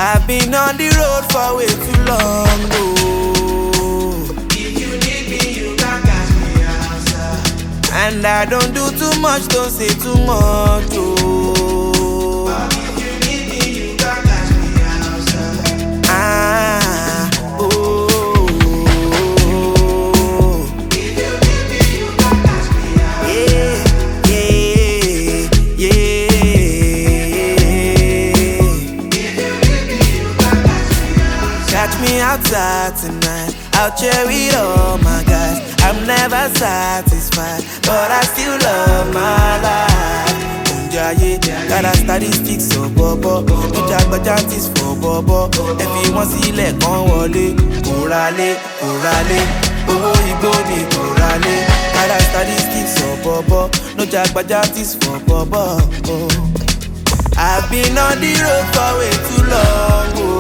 I've been on the road for way too long, oh. If you need me, you can catch me outside. And I don't do too much, don't say too much, oh. But if you need me, you can catch me outside. Ah, oh. If you need me, you can catch me outside. Yeah, yeah, yeah. Catch me outside tonight, out here with all my guys. I'm never satisfied, but I still love my life. Gotta statistics so bobo, no jagbajantis for bobo. Everyone see leg on wale, kurale, kurale. Oh, you go ni kurale. Gotta statistics so bobo, no jagbajantis for bobo. Oh. I've been on the road for way too long, oh.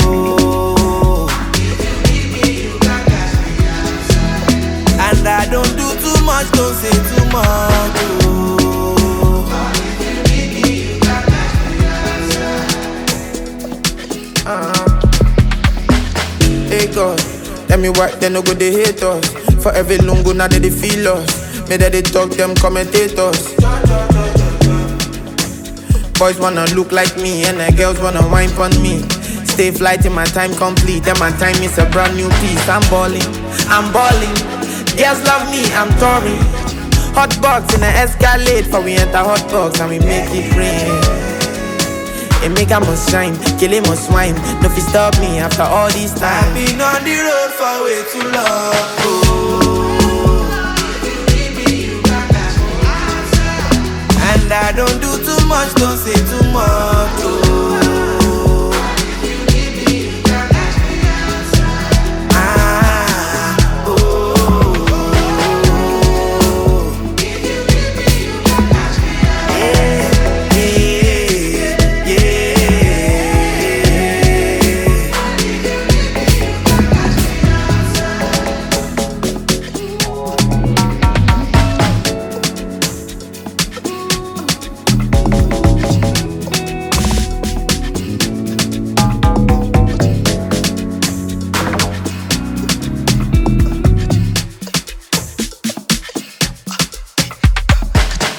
And I don't do too much, don't say too much, oh. Hey God, tell me why they no go they hate us. For every lungu now they feel us. Me that they talk them commentators. Boys wanna look like me and the girls wanna wine on me. Stay flight in my time complete. Then my time is a brand new piece. I'm balling. Girls love me, I'm touring. Hot box in the Escalade, for we enter hot box and we make it rain. It make I must shine, kill him must swine. No fi stop me after all this time. I've been on the road for way too long, oh. And I don't do too much, don't say